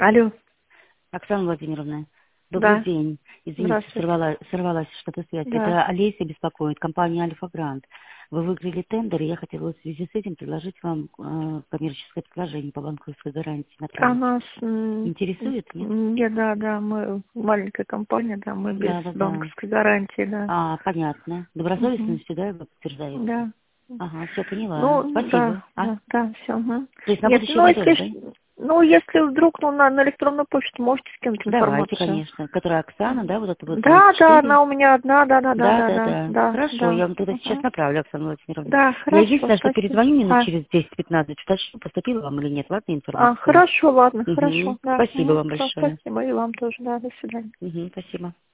Алло, Оксана Владимировна, добрый да, день. Извините, здравствуйте. сорвалась что-то связь. Да. Это Олеся беспокоит, компания Альфа Грант. Вы выиграли тендер, и я хотела в связи с этим предложить вам коммерческое предложение по банковской гарантии А направить. нас, Интересует, нет? нет, да, мы маленькая компания, да, мы без Да. банковской гарантии, да. Понятно. Мгм. Добросовестностью, да, вы подтверждаете? Да. Ага, все поняла. Ну, Спасибо. да, все. То есть на Нет, будущее ну, вы если, тоже, да? если вдруг, на электронную почту можете скинуть Давайте, информацию. конечно. Которая Оксана, да, вот это вот Да, 04. она у меня одна, Да. да. Хорошо, я вам тогда сейчас Мгм. направлю, Оксана Владимировна. Да, Я хорошо, единственное, что спасибо. перезвоню минут через 10-15, уточню, поступила вам или нет, ладно, информация. Хорошо, ладно, хорошо, Угу. да. Спасибо вам Все, большое. спасибо, и вам тоже, да, до свидания. Угу, спасибо.